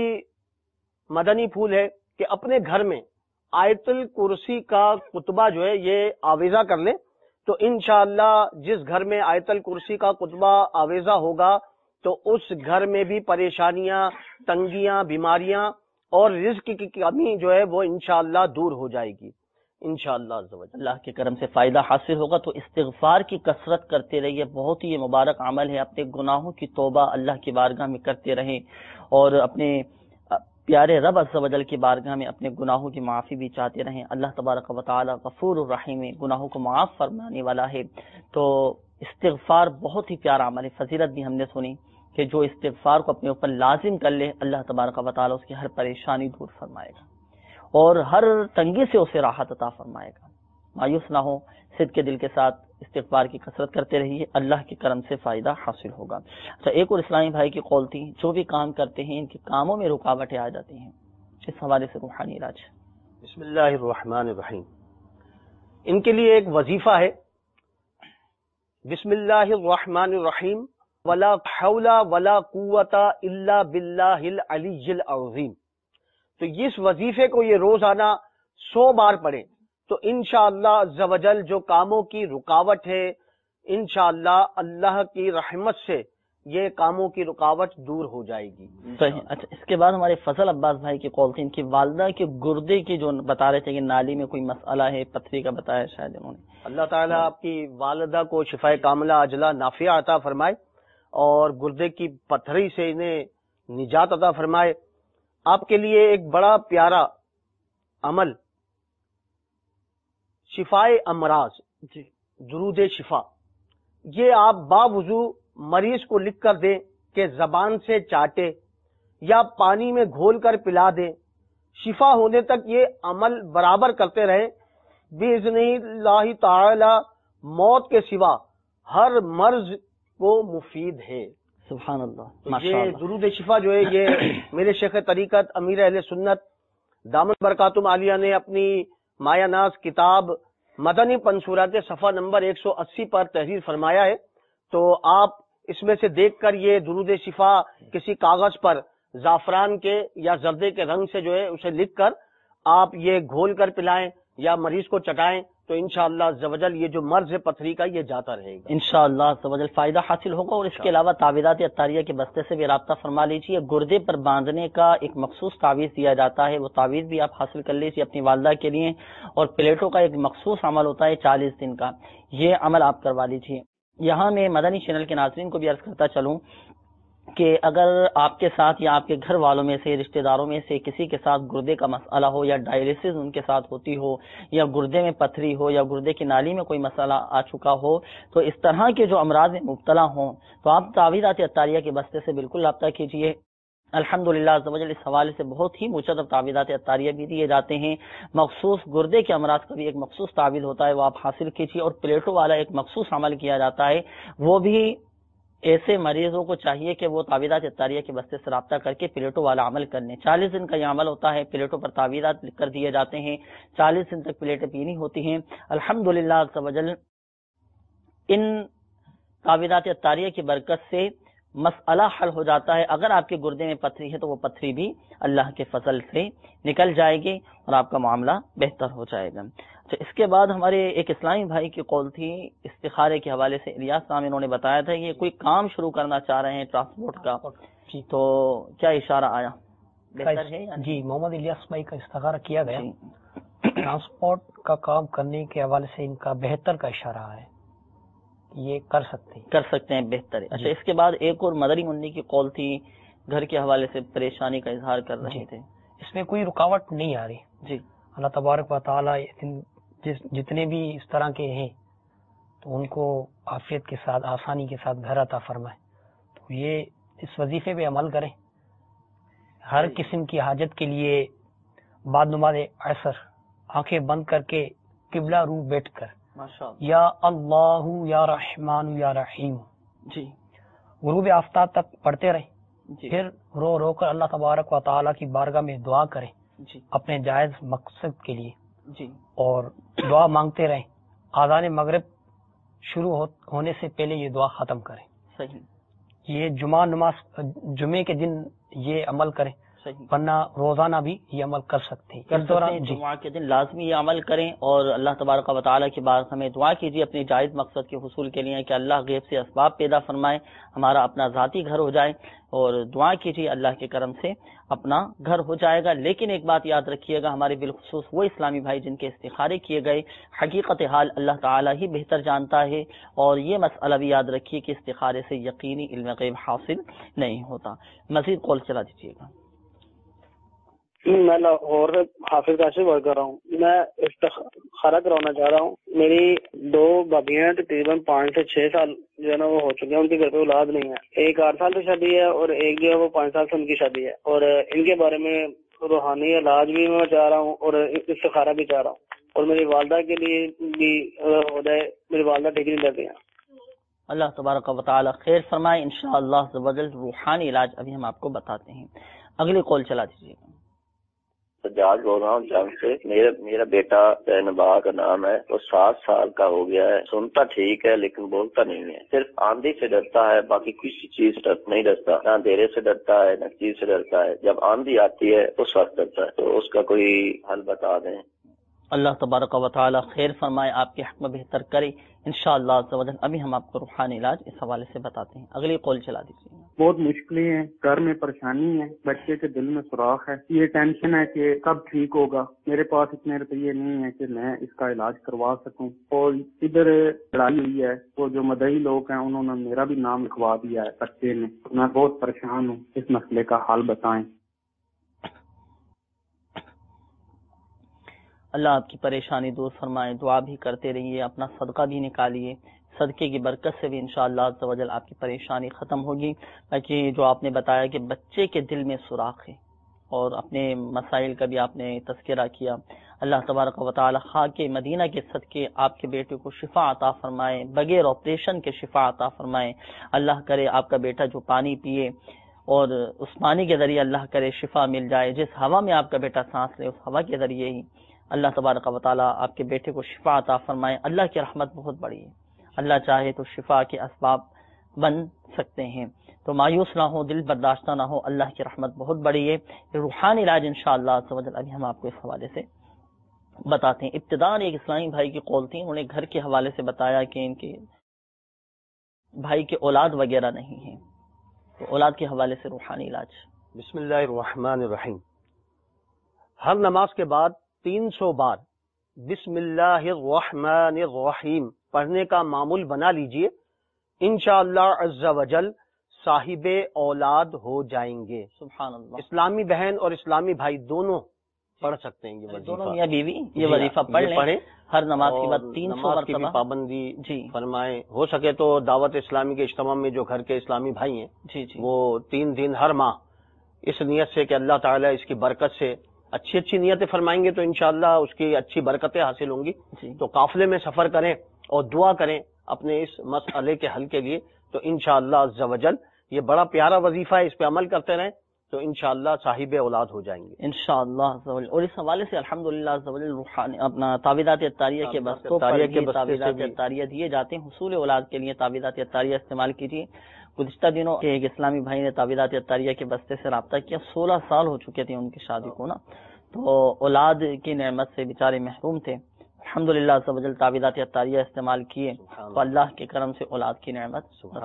مدنی پھول ہے کہ اپنے گھر میں آیت الکرسی کا کتبہ جو ہے یہ آویزہ کر لیں، تو انشاءاللہ جس گھر میں آیت الکرسی کا کتبہ آویزہ ہوگا تو اس گھر میں بھی پریشانیاں، تنگیاں، بیماریاں اور رزق کی کمی جو ہے وہ انشاءاللہ دور ہو جائے گی انشاءاللہ عز و جل۔ اللہ کے کرم سے فائدہ حاصل ہوگا۔ تو استغفار کی کثرت کرتے رہیے، بہت ہی یہ مبارک عمل ہے۔ اپنے گناہوں کی توبہ اللہ کی بارگاہ میں کرتے رہیں اور اپنے پیارے رب عز و جل کی بارگاہ میں اپنے گناہوں کی معافی بھی چاہتے رہیں۔ اللہ تبارک و تعالی غفور الرحیم ہے، گناہوں کو معاف فرمانے والا ہے۔ تو استغفار بہت ہی پیارا عمل ہے۔ فضیلت بھی ہم نے سنی کہ جو استغفار کو اپنے اوپر لازم کر لے اللہ تبارک و تعالی اس کی ہر پریشانی دور فرمائے گا اور ہر تنگی سے اسے راحت عطا فرمائے گا۔ مایوس نہ ہو، صدق کے دل کے ساتھ استغفار کی کثرت کرتے رہیے، اللہ کے کرم سے فائدہ حاصل ہوگا۔ اچھا، ایک اور اسلامی بھائی کی قول تھی، جو بھی کام کرتے ہیں ان کے کاموں میں رکاوٹیں آ جاتی ہیں، اس حوالے سے روحانی علاج۔ بسم اللہ الرحمن الرحیم۔ ان کے لیے ایک وظیفہ ہے، بسم اللہ الرحمن الرحیم ولا حول ولا قوت الا باللہ العلی العظیم۔ تو اس وظیفے کو یہ روزانہ 100 بار پڑھیں تو انشاءاللہ عز و جل جو کاموں کی رکاوٹ ہے انشاءاللہ اللہ کی رحمت سے یہ کاموں کی رکاوٹ دور ہو جائے گی۔ صحیح۔ اچھا، اس کے بعد ہمارے فضل عباس بھائی کی قول تھی، ان کی والدہ کے گردے کی جو بتا رہے تھے کہ نالی میں کوئی مسئلہ ہے، پتھری کا بتایا شاید انہوں نے۔ اللہ تعالیٰ آپ کی والدہ کو شفائے کاملہ عاجلہ نافعہ عطا فرمائے اور گردے کی پتھری سے انہیں نجات عطا فرمائے۔ آپ کے لیے ایک بڑا پیارا عمل شفائے امراض، درود شفا، یہ آپ باوضو مریض کو لکھ کر دیں کہ زبان سے چاٹے یا پانی میں گھول کر پلا دیں، شفا ہونے تک یہ عمل برابر کرتے رہے، باذن اللہ تعالی موت کے سوا ہر مرض کو مفید ہے۔ سبحان اللہ۔ یہ درود شفا جو ہے یہ میرے شیخ طریقت امیر اہل سنت دامت برکاتم عالیہ نے اپنی مایہ ناز کتاب مدنی پنصورات صفحہ نمبر 180 پر تحریر فرمایا ہے۔ تو آپ اس میں سے دیکھ کر یہ درود شفا کسی کاغذ پر زعفران کے یا زردے کے رنگ سے جو ہے اسے لکھ کر آپ یہ گھول کر پلائیں یا مریض کو چٹائیں تو انشاءاللہ عز و جل یہ جو مرض ہے پتھری کا یہ جاتا رہے گا انشاءاللہ عز و جل، فائدہ حاصل ہوگا۔ اور اس کے علاوہ تعویذات عطاریہ کے بستے سے بھی رابطہ فرما لیجیے۔ گردے پر باندھنے کا ایک مخصوص تعویذ دیا جاتا ہے، وہ تعویذ بھی آپ حاصل کر لیجیے اپنی والدہ کے لیے۔ اور پلیٹوں کا ایک مخصوص عمل ہوتا ہے 40 دن کا، یہ عمل آپ کروا لیجیے۔ یہاں میں مدنی چینل کے ناظرین کو بھی عرض کرتا چلوں کہ اگر آپ کے ساتھ یا آپ کے گھر والوں میں سے رشتہ داروں میں سے کسی کے ساتھ گردے کا مسئلہ ہو یا ڈائلیسس ان کے ساتھ ہوتی ہو یا گردے میں پتھری ہو یا گردے کی نالی میں کوئی مسئلہ آ چکا ہو، تو اس طرح کے جو امراض میں مبتلا ہوں تو آپ تعویذات عطاریہ کے بستے سے بالکل رابطہ کیجیے۔ الحمدللہ عز و جل اس حوالے سے بہت ہی مجدد تعویذات عطاریہ بھی دیے جاتے ہیں۔ مخصوص گردے کے امراض کا بھی ایک مخصوص تعویذ ہوتا ہے، وہ آپ حاصل کیجیے۔ اور پلیٹوں والا ایک مخصوص عمل کیا جاتا ہے، وہ بھی ایسے مریضوں کو چاہیے کہ وہ تعویذات عطاریہ کے بستے سے رابطہ کر کے پلیٹوں والا عمل کر لیں۔ 40 دن کا یہ عمل ہوتا ہے، پلیٹوں پر تعویذات لکھ کر دیے جاتے ہیں، 40 دن تک پلیٹیں پینی ہوتی ہیں۔ الحمدللہ عز و جل ان تعویذات عطاریہ کی برکت سے مسئلہ حل ہو جاتا ہے۔ اگر آپ کے گردے میں پتھری ہے تو وہ پتھری بھی اللہ کے فضل سے نکل جائے گی اور آپ کا معاملہ بہتر ہو جائے گا۔ تو اس کے بعد ہمارے ایک اسلامی بھائی کی قول تھی استخارے کے حوالے سے، الیاس صاحب انہوں نے بتایا تھا کہ کوئی کام شروع کرنا چاہ رہے ہیں ٹرانسپورٹ کا، تو کیا اشارہ آیا؟ بہتر ہے جی، محمد الیاس بھائی کا استخارہ کیا گیا، ٹرانسپورٹ کا کام کرنے کے حوالے سے ان کا بہتر کا اشارہ ہے، یہ کر سکتے ہیں بہتر ہے۔ اچھا، اس کے بعد ایک اور مدری منی کی قول تھی، گھر کے حوالے سے پریشانی کا اظہار کر رہے تھے۔ اس میں کوئی رکاوٹ نہیں آ رہی جی، اللہ تبارک و تعالی جتنے بھی اس طرح کے ہیں تو ان کو عافیت کے ساتھ آسانی کے ساتھ گھر عطا فرمائے۔ تو یہ اس وظیفے پہ عمل کریں، ہر قسم کی حاجت کے لیے بعد نماز عصر آنکھیں بند کر کے قبلہ رو بیٹھ کر یا اللہ یا رحمان یا رحیم جی غروب آفتاب تک پڑھتے رہیں، پھر رو رو کر اللہ تبارک و تعالی کی بارگاہ میں دعا کریں اپنے جائز مقصد کے لیے اور دعا مانگتے رہیں۔ آذان مغرب شروع ہونے سے پہلے یہ دعا ختم کریں۔ صحیح، یہ جمعے کے دن یہ عمل کریں ورنہ روزانہ بھی یہ عمل کر سکتے ہیں. اس دوران جمعہ کے دن لازمی یہ عمل کریں اور اللہ تبارک و تعالیٰ کی بار ہمیں دعا کیجیے اپنے جائز مقصد کے حصول کے لیے کہ اللہ غیب سے اسباب پیدا فرمائے، ہمارا اپنا ذاتی گھر ہو جائے، اور دعا کیجیے اللہ کے کرم سے اپنا گھر ہو جائے گا. لیکن ایک بات یاد رکھیے گا، ہمارے بالخصوص وہ اسلامی بھائی جن کے استخارے کیے گئے، حقیقت حال اللہ تعالیٰ ہی بہتر جانتا ہے، اور یہ مسئلہ بھی یاد رکھیے کہ استخارے سے یقینی علم غیب حاصل نہیں ہوتا. مزید کال چلا دیجیے گا. میں لاہور حافظ کاشف بات کر رہا ہوں. میں استخارہ کروانا چاہ رہا ہوں. میری 2 بھابیاں تقریباً 5 سے 6 سال جو ہے نا وہ ہو چکے ہیں، ان کے گھر پہ اولاد نہیں ہے. ایک 8 سال سے شادی ہے اور ایک جو ہے وہ 5 سال سے ان کی شادی ہے، اور ان کے بارے میں روحانی علاج بھی میں چاہ رہا ہوں اور استخارہ بھی چاہ رہا ہوں. اور میری والدہ کے لیے بھی ہو جائے، میری والدہ ٹھیک نہیں رہتی ہیں. اللہ تبارک و تعالی خیر فرمائے. انشاءاللہ روحانی علاج ابھی ہم آپ کو بتاتے ہیں. اگلی کال چلا دیجیے گا. سجاد بول رہا ہوں جنگ سے. میرا بیٹا نبا کا نام ہے، وہ 7 سال کا ہو گیا ہے. سنتا ٹھیک ہے لیکن بولتا نہیں ہے. صرف آندھی سے ڈرتا ہے، باقی کسی چیز سے نہیں ڈرتا. نہ اندھیرے سے ڈرتا ہے نہ چیز سے ڈرتا ہے. جب آندھی آتی ہے اس وقت ڈرتا ہے. تو اس کا کوئی حل بتا دیں. اللہ تبارک و تعالی خیر فرمائے، آپ کے حق میں بہتر کرے انشاءاللہ. ابھی ہم آپ کو روحانی علاج اس حوالے سے بتاتے ہیں. اگلی کال چلا دیجیے. بہت مشکلیں ہیں، گھر میں پریشانی ہے، بچے کے دل میں سوراخ ہے. یہ ٹینشن ہے کہ کب ٹھیک ہوگا. میرے پاس اتنے روپیے نہیں ہے کہ میں اس کا علاج کروا سکوں. اور ادھر لڑائی ہوئی ہے، وہ جو مدعی لوگ ہیں انہوں نے میرا بھی نام لکھوا دیا ہے بچے نے. میں بہت پریشان ہوں، اس مسئلے کا حل بتائیں. اللہ آپ کی پریشانی دور فرمائے. دعا بھی کرتے رہیے، اپنا صدقہ بھی نکالیے. صدقے کی برکت سے بھی انشاءاللہ عز و جل آپ کی پریشانی ختم ہوگی. باقی جو آپ نے بتایا کہ بچے کے دل میں سوراخ ہے اور اپنے مسائل کا بھی آپ نے تذکرہ کیا، اللہ تبارک و تعالی خاک مدینہ کے صدقے آپ کے بیٹے کو شفا عطا فرمائے، بغیر آپریشن کے شفا عطا فرمائے. اللہ کرے آپ کا بیٹا جو پانی پیے اور اس پانی کے ذریعے اللہ کرے شفا مل جائے. جس ہوا میں آپ کا بیٹا سانس لے اس ہوا کے ذریعے ہی اللہ تبارک و تعالیٰ آپ کے بیٹے کو شفا عطا فرمائے. اللہ کی رحمت بہت بڑی ہے، اللہ چاہے تو شفا کے اسباب بن سکتے ہیں. تو مایوس نہ ہو، دل برداشتہ نہ ہو، اللہ کی رحمت بہت بڑی ہے. روحانی علاج انشاءاللہ عز و جل ابھی ہم آپ کو اس حوالے سے بتاتے ہیں. ابتداء ایک اسلامی بھائی کی قول تھی، انہوں نے گھر کے حوالے سے بتایا کہ ان کے بھائی کے اولاد وغیرہ نہیں ہیں، تو اولاد کے حوالے سے روحانی علاج. بسم اللہ الرحمن الرحیم. ہر نماز کے بعد 300 بار بسم اللہ الرحمن الرحیم پڑھنے کا معمول بنا لیجئے. انشاءاللہ عز و جل صاحب اولاد ہو جائیں گے. سبحان اللہ. اسلامی بہن اور اسلامی بھائی دونوں پڑھ سکتے ہیں یہ وظیفہ. دونوں میاں بیوی یہ وظیفہ پڑھیں ہر نماز کے بعد 300 مرتبہ کی بھی پابندی فرمائیں. ہو سکے تو دعوت اسلامی کے اجتماع میں جو گھر کے اسلامی بھائی ہیں وہ 3 دن ہر ماہ اس نیت سے کہ اللہ تعالیٰ اس کی برکت سے اچھی نیتیں فرمائیں گے تو انشاءاللہ اس کی اچھی برکتیں حاصل ہوں گی. تو قافلے میں سفر کریں اور دعا کریں اپنے اس مسئلے کے حل کے لیے. تو انشاءاللہ عز و جل یہ بڑا پیارا وظیفہ ہے، اس پہ عمل کرتے رہیں تو انشاءاللہ صاحب اولاد ہو جائیں گے انشاءاللہ عز و جل. اور اس حوالے سے الحمدللہ عز و جل روحانی اپنا تعویذات اطاریہ کے بستوں پر تعویذات اطاریہ دیے جاتے ہیں. حصول اولاد کے لیے تعویذات اطاریہ استعمال کیجیے. گزشتہ دنوں ایک اسلامی بھائی نے تعویذات اطاریہ کے بستے سے رابطہ کیا. 16 سال ہو چکے تھے ان کی شادی کو نا، تو اولاد کی نعمت سے بیچارے محروم تھے. الحمدللہ عز و جل تعویذات اطاریہ استعمال کیے تو اللہ کے کرم سے اولاد کی نعمت.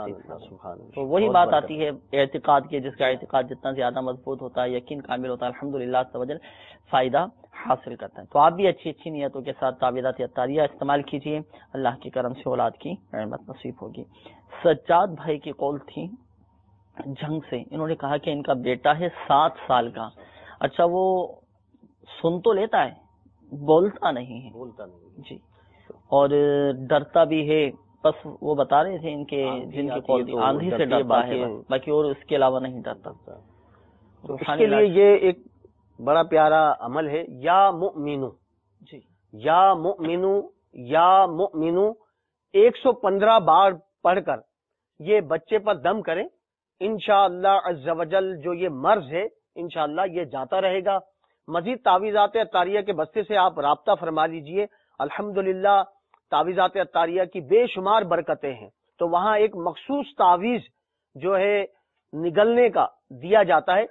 تو وہی بات آتی ہے اعتقاد کے، جس کا اعتقاد جتنا زیادہ مضبوط ہوتا ہے، یقین کامل ہوتا ہے، الحمدللہ عز و جل فائدہ حاصل کرتا ہے. تو آپ بھی اچھی نیتوں کے ساتھ تعویذات اطاریہ استعمال کیجیے، اللہ کے کرم سے اولاد کی نعمت نصیب ہوگی. سجاد بھائی کی قول تھی جنگ سے، انہوں نے کہا کہ ان کا بیٹا ہے 7 سال کا. اچھا وہ سن تو لیتا ہے، بولتا نہیں ہے جی، اور ڈرتا بھی ہے. بس وہ بتا رہے تھے ان کے جن کی قول تھی آندھی سے ڈرتا ہے، باقی اور اس کے علاوہ نہیں ڈرتا. تو اس کے لیے یہ ایک بڑا پیارا عمل ہے، یا مؤمنو جی، یا مؤمنو یا مؤمنو 115 بار پڑھ کر یہ بچے پر دم کریں. انشاءاللہ عز و جل جو یہ مرض ہے انشاءاللہ یہ جاتا رہے گا. مزید تعویذات اطاریہ کے بستے سے آپ رابطہ فرما لیجئے. الحمدللہ تعویذات اطاریہ کی بے شمار برکتیں ہیں. تو وہاں ایک مخصوص تعویذ جو ہے نگلنے کا دیا جاتا ہے،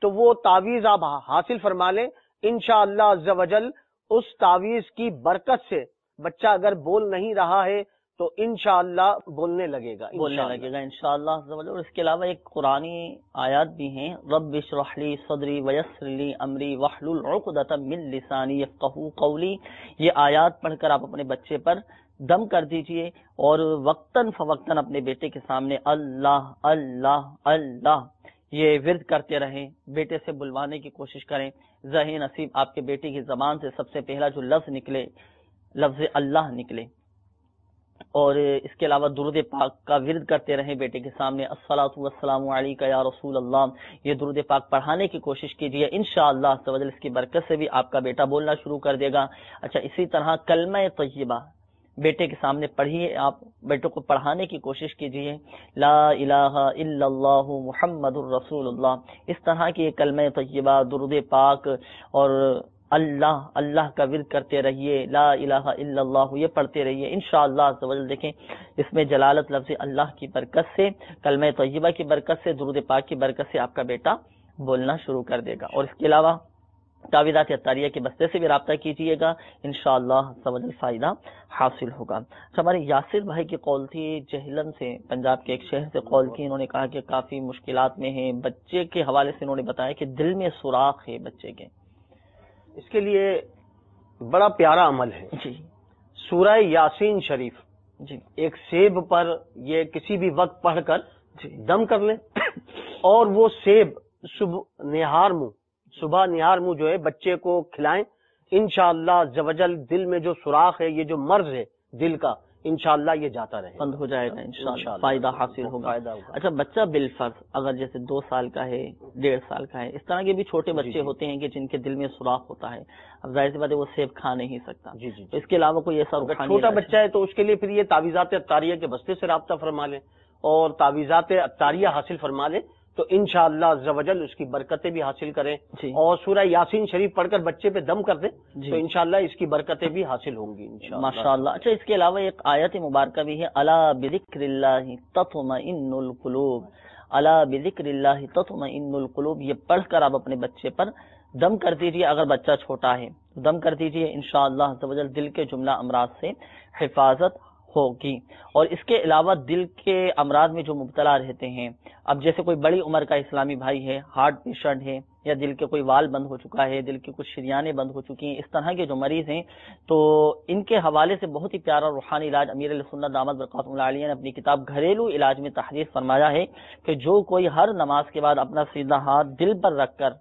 تو وہ تعویذ آپ حاصل فرما لیں انشاءاللہ عز و جل. اس تعویذ کی برکت سے بچہ اگر بول نہیں رہا ہے تو انشاءاللہ بولنے لگے گا انشاءاللہ. اور اس کے علاوہ ایک قرآنی آیات بھی ہیں، رب اشرح لی صدری ویسر لی امری واحلل عقدۃ من لسانی یفقہوا قولی. یہ آیات پڑھ کر آپ اپنے بچے پر دم کر دیجئے اور وقتاً فوقتاً اپنے بیٹے کے سامنے اللہ اللہ اللہ یہ ورد کرتے رہیں. بیٹے سے بلوانے کی کوشش کریں. ذہین نصیب آپ کے بیٹے کی زبان سے سب سے پہلا جو لفظ نکلے لفظ اللہ نکلے. اور اس کے علاوہ درود پاک کا ورد کرتے رہیں بیٹے کے سامنے. الصلاۃ والسلام علیک یا رسول اللہ، یہ درود پاک پڑھانے کی کوشش کیجیے. انشاءاللہ عز و جل اس کی برکت سے بھی آپ کا بیٹا بولنا شروع کر دے گا. اچھا، اسی طرح کلمہ طیبہ بیٹے کے سامنے پڑھیے. آپ بیٹوں کو پڑھانے کی کوشش کیجیے، لا الہ الا اللہ محمد الرسول اللہ. اس طرح کی کلمہ طیبہ، درود پاک اور اللہ اللہ کا ورد کرتے رہیے. لا الہ الا اللہ یہ پڑھتے رہیے. انشاءاللہ عز و جل دیکھیں اس میں جلالت لفظ اللہ کی برکت سے، کلمہ طیبہ کی برکت سے، درود پاک کی برکت سے آپ کا بیٹا بولنا شروع کر دے گا. اور اس کے علاوہ تعویذات عطاریہ کے بستے سے بھی رابطہ کیجیے گا، انشاءاللہ عز و جل فائدہ حاصل ہوگا. ہمارے یاسر بھائی کی قول تھی جہلم سے، پنجاب کے ایک شہر سے قول کی. انہوں نے کہا کہ کافی مشکلات میں ہیں. بچے کے حوالے سے انہوں نے بتایا کہ دل میں سوراخ ہے بچے کے. اس کے لیے بڑا پیارا عمل ہے جی، سورہ یاسین شریف جی ایک سیب پر یہ کسی بھی وقت پڑھ کر دم کر لیں اور وہ سیب صبح نہار منہ جو ہے بچے کو کھلائیں. انشاءاللہ عز و جل دل میں جو سوراخ ہے، یہ جو مرض ہے دل کا، انشاءاللہ یہ جاتا رہے، بند ہو جائے گا انشاءاللہ، فائدہ حاصل ہوگا. اچھا، بچہ بالفرض اگر جیسے 2 سال کا ہے، 1.5 سال کا ہے، اس طرح کے بھی چھوٹے بچے ہوتے ہیں کہ جن کے دل میں سوراخ ہوتا ہے. اب ظاہر سی بات ہے وہ سیب کھا نہیں سکتا. تو اس کے علاوہ کوئی ایسا چھوٹا بچہ ہے تو اس کے لیے پھر یہ تعویذات عطاریہ کے بستے سے رابطہ فرما لیں اور تعویذات عطاریہ حاصل فرما لیں تو انشاءاللہ عز و جل اس کی برکتیں بھی حاصل کریں. اور سورہ یاسین شریف پڑھ کر بچے پہ دم کر دیں تو انشاءاللہ اس کی برکتیں بھی حاصل ہوں گی ماشاءاللہ. اچھا، اس کے علاوہ ایک آیت مبارکہ بھی ہے، الا بذکر اللہ تطمئن القلوب، الا بذکر اللہ تطمئن القلوب. یہ پڑھ کر آپ اپنے بچے پر دم کر دیجیے. اگر بچہ چھوٹا ہے دم کر دیجیے، انشاءاللہ عز و جل دل کے جملہ امراض سے حفاظت ہوگی. اور اس کے علاوہ دل کے امراض میں جو مبتلا رہتے ہیں، اب جیسے کوئی بڑی عمر کا اسلامی بھائی ہے، ہارٹ پیشنٹ ہے، یا دل کے کوئی وال بند ہو چکا ہے، دل کی کچھ شریانیں بند ہو چکی ہیں، اس طرح کے جو مریض ہیں، تو ان کے حوالے سے بہت ہی پیارا روحانی علاج امیر علیہ سنت دامت برکاتہ العالیہ نے اپنی کتاب گھریلو علاج میں تحریر فرمایا ہے کہ جو کوئی ہر نماز کے بعد اپنا سیدھا ہاتھ دل پر رکھ کر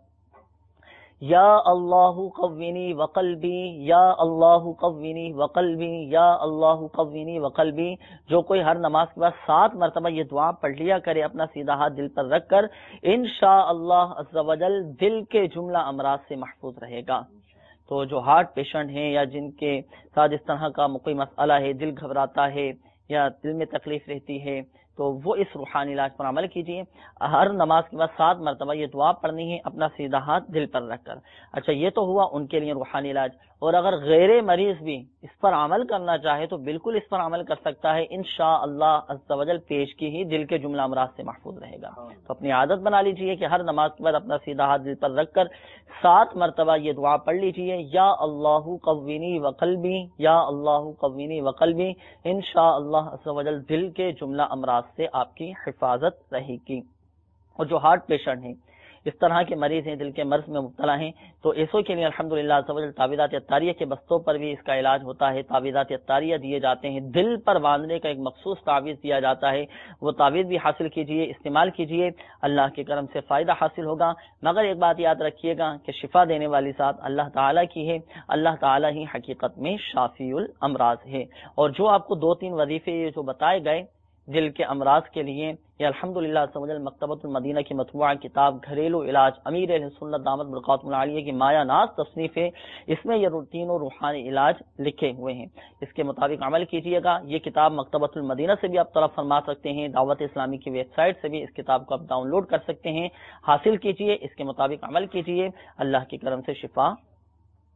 یا اللہ قوینی وقلبی، یا اللہ قوینی وقلبی، یا اللہ قوینی وقلبی، جو کوئی ہر نماز کے بعد 7 مرتبہ یہ دعا پڑھ لیا کرے اپنا سیدھا ہاتھ دل پر رکھ کر، انشاءاللہ عز و جل دل کے جملہ امراض سے محفوظ رہے گا. تو جو ہارٹ پیشنٹ ہیں یا جن کے ساتھ اس طرح کا کوئی مسئلہ ہے، دل گھبراتا ہے یا دل میں تکلیف رہتی ہے، تو وہ اس روحانی علاج پر عمل کیجیے. ہر نماز کے بعد 7 مرتبہ یہ دعا پڑھنی ہے اپنا سیدھا ہاتھ دل پر رکھ کر. اچھا، یہ تو ہوا ان کے لیے روحانی علاج. اور اگر غیر مریض بھی اس پر عمل کرنا چاہے تو بالکل اس پر عمل کر سکتا ہے. انشاءاللہ عز و جل پیش کی ہی دل کے جملہ امراض سے محفوظ رہے گا. تو اپنی عادت بنا لیجیے کہ ہر نماز کے بعد اپنا سیدھا ہاتھ دل پر رکھ کر 7 مرتبہ یہ دعا پڑھ لیجیے، یا اللہ قوینی وقلبی، یا اللہ قوینی وقلبی. انشاءاللہ عز و جل دل کے جملہ امراض سے آپ کی حفاظت رہے گی. اور جو ہارٹ پیشنٹ ہیں، اس طرح کے مریض ہیں، دل کے مرض میں مبتلا ہیں، تو ایسوں کے لیے الحمدللہ عز و جل تعویذات عطاریہ کے بستوں پر بھی اس کا علاج ہوتا ہے. تعویذات عطاریہ دیے جاتے ہیں، دل پر باندھنے کا ایک مخصوص تعویذ دیا جاتا ہے. وہ تعویذ بھی حاصل کیجئے، استعمال کیجئے، اللہ کے کرم سے فائدہ حاصل ہوگا. مگر ایک بات یاد رکھیے گا کہ شفا دینے والی ذات اللہ تعالیٰ کی ہے. اللہ تعالیٰ ہی حقیقت میں شافی الامراض ہے. اور جو آپ کو 2-3 وظیفے یہ جو بتائے گئے دل کے امراض کے لیے، یہ الحمدللہ عز و جل مکتبۃ المدینہ کی مطبوعہ کتاب گھریلو علاج امیر اہل سنت دامت برکاتہ العالیہ کی مایہ ناز تصنیف ہے. اس میں یہ تینوں روحانی علاج لکھے ہوئے ہیں. اس کے مطابق عمل کیجیے گا. یہ کتاب مکتبۃ المدینہ سے بھی آپ طلب فرما سکتے ہیں، دعوت اسلامی کی ویب سائٹ سے بھی اس کتاب کو آپ ڈاؤن لوڈ کر سکتے ہیں. حاصل کیجیے، اس کے مطابق عمل کیجیے، اللہ کے کرم سے شفا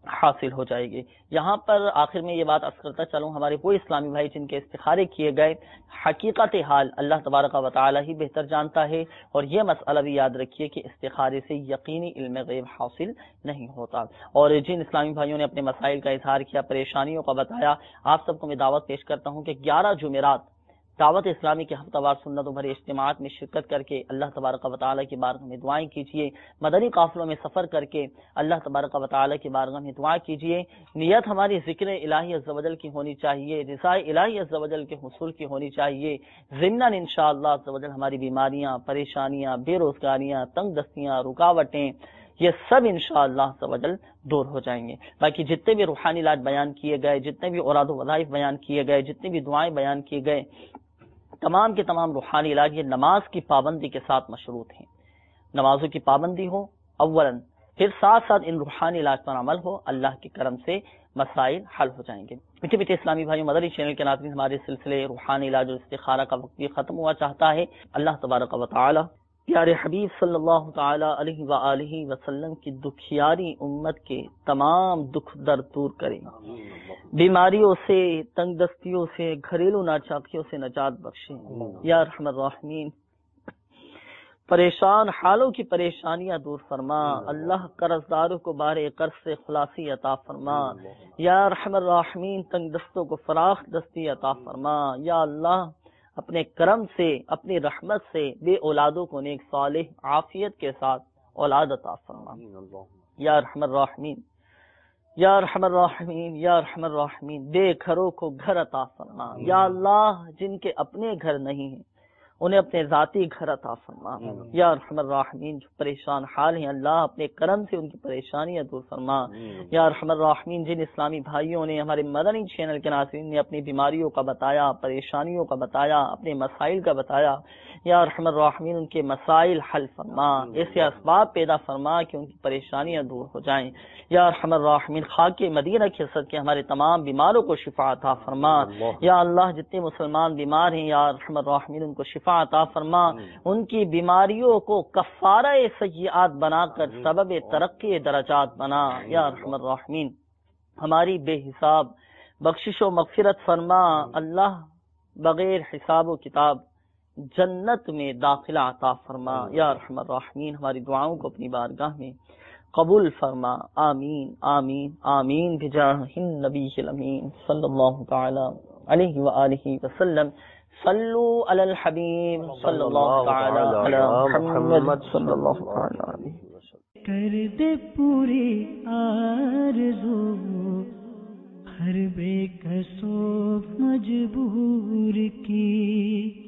حاصل ہو جائے گی۔ یہاں پر آخر میں یہ بات عرض کرتا چلوں، ہمارے وہ اسلامی بھائی جن کے استخارے کیے گئے، حقیقت حال اللہ تبارک و تعالی ہی بہتر جانتا ہے، اور یہ مسئلہ بھی یاد رکھیے کہ استخارے سے یقینی علم غیب حاصل نہیں ہوتا۔ اور جن اسلامی بھائیوں نے اپنے مسائل کا اظہار کیا، پریشانیوں کا بتایا، آپ سب کو میں دعوت پیش کرتا ہوں کہ 11 جمعرات دعوت اسلامی کے ہفتہ وار سنتوں بھرے اجتماعات میں شرکت کر کے اللہ تبارک و تعالی کی بارگاہ میں دعائیں کیجیے، مدنی قافلوں میں سفر کر کے اللہ تبارک و تعالی کی بارگاہ میں دعا کیجیے۔ نیت ہماری ذکر الہی عز و جل کی ہونی چاہیے، رضا الہی عز و جل کے حصول کی ہونی چاہیے۔ ضمناً انشاءاللہ عز و جل ہماری بیماریاں، پریشانیاں، بے روزگاریاں، تنگ دستیاں، رکاوٹیں، یہ سب انشاءاللہ عز و جل دور ہو جائیں گے۔ باقی جتنے بھی روحانی علاج بیان کیے گئے، جتنے بھی اوراد و وظائف بیان کیے گئے، جتنے بھی دعائیں بیان کیے گئے، تمام کے تمام روحانی علاج یہ نماز کی پابندی کے ساتھ مشروط ہیں۔ نمازوں کی پابندی ہو اولاً، پھر ساتھ ساتھ ان روحانی علاج پر عمل ہو، اللہ کے کرم سے مسائل حل ہو جائیں گے۔ میٹھے میٹھے اسلامی بھائیوں، مدنی چینل کے ناظرین، ہمارے سلسلے روحانی علاج اور استخارہ کا وقت بھی ختم ہوا چاہتا ہے۔ اللہ تبارک و تعالی پیارے حبیب صلی اللہ تعالی علیہ وآلہ وسلم کی دکھیاری امت کے تمام دکھ درد دور کریں، بیماریوں سے، تنگ دستیوں سے، گھریلو ناچاکیوں سے نجات بخشیں یا ارحم الراحمین۔ پریشان حالوں کی پریشانیاں دور فرما، اللہ قرض داروں کو بارے قرض سے خلاصی عطا فرما یا ارحم الراحمین۔ تنگ دستوں کو فراخ دستی عطا فرما یا اللہ، اپنے کرم سے، اپنی رحمت سے بے اولادوں کو نیک صالح عافیت کے ساتھ اولاد عطا فرما یا ارحم الراحمین یا ارحم الراحمین یا ارحم الراحمین۔ بے گھروں کو گھر عطا فرما یا اللہ، جن کے اپنے گھر نہیں ہیں انہیں اپنے ذاتی گھر عطا فرما یا ارحم الراحمین۔ جو پریشان حال ہیں اللہ، اپنے کرم سے ان کی پریشانیاں دور فرما یا ارحم الراحمین۔ جن اسلامی بھائیوں نے، ہمارے مدنی چینل کے ناظرین نے اپنی بیماریوں کا بتایا، پریشانیوں کا بتایا، اپنے مسائل کا بتایا، یا ارحم الراحمین ان کے مسائل حل فرما، ایسے اسباب پیدا فرما کہ ان کی پریشانیاں دور ہو جائیں یا ارحم الراحمین۔ خاک مدینہ کے صدقے ہمارے تمام بیماروں کو شفا عطا فرما یا اللہ، جتنے مسلمان بیمار ہیں یا ارحم الراحمین ان کو شفا عطا فرما، ان کی بیماریوں کو کفارہ سیئات بنا کر سبب ترقی درجات بنا یا ارحم الراحمین۔ ہماری بے حساب بخشش و مغفرت فرما اللہ، بغیر حساب و کتاب جنت میں داخلہ عطا فرما یا ارحم الراحمین۔ ہماری دعاؤں کو اپنی بارگاہ میں قبول فرما، آمین آمین آمین بجاہ النبی الامین صلی اللہ تعالی علیہ وآلہ وسلم۔ صلو علی الحبیب صلی اللہ تعالی علی محمد صلی اللہ تعالی علیہ وسلم۔ کر دے پوری آرزو ہر بے کسو مجبور کی،